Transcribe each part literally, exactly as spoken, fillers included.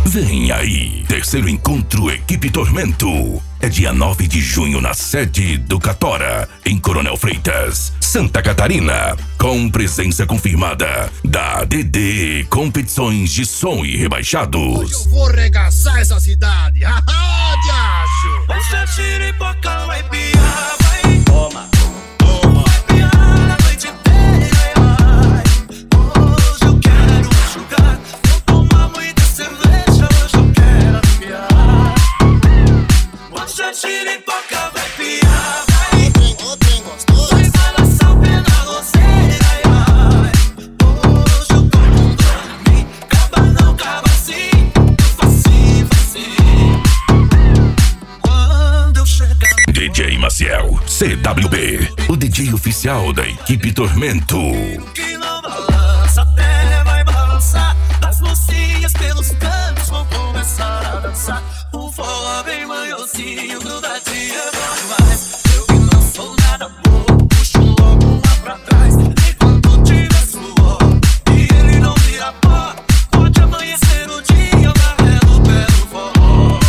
Vem aí, terceiro encontro Equipe Tormento. É dia nove de junho na sede do Catora, em Coronel Freitas, Santa Catarina. Com presença confirmada da D D Competições de Som e Rebaixados. Hoje eu vou regaçar essa cidade. Haha, diacho! Essa xiripoca vai piar, vai. Toma. Vai piar a noite inteira. Hoje eu quero enxugar. Vou tomar muita cerveja. Hoje eu quero piar. Essa xiripoca vai piar, vai. O trem, o trem gostoso. Vai balançar o pé na roceira. Hoje eu tô com dormir. Caba não, caba assim. Facinho, facinho. Quando eu chegar. D J Maciel, C W B, o D J oficial da Equipe Tormento. Que não balança, até vai balançar. As mocinhas pelos cantos vão começar a dançar. O forró bem manhozinho, grudadinho é bom demais. Eu que não sou nada bom, puxo logo lá pra trás. E quando tiver suor e ele não vira pó, pode amanhecer o dia, eu carrego o pé do forró.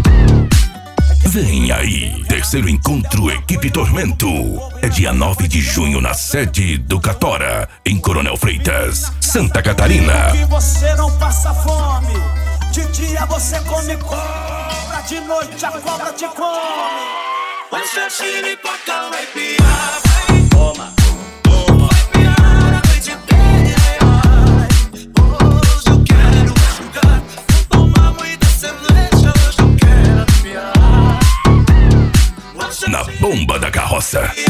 Vem aí, terceiro encontro Equipe Tormento. É dia nove de junho na sede do Catora, em Coronel Freitas, Santa Catarina. Que você não passa fome. De dia você come cobra, de noite a cobra te come. Essa xiripoca vai piar, vai. Toma. Vai piar a noite inteira. Hoje eu quero enxugar. Vou tomar muita cerveja. Hoje eu quero piar. Na bomba da carroça.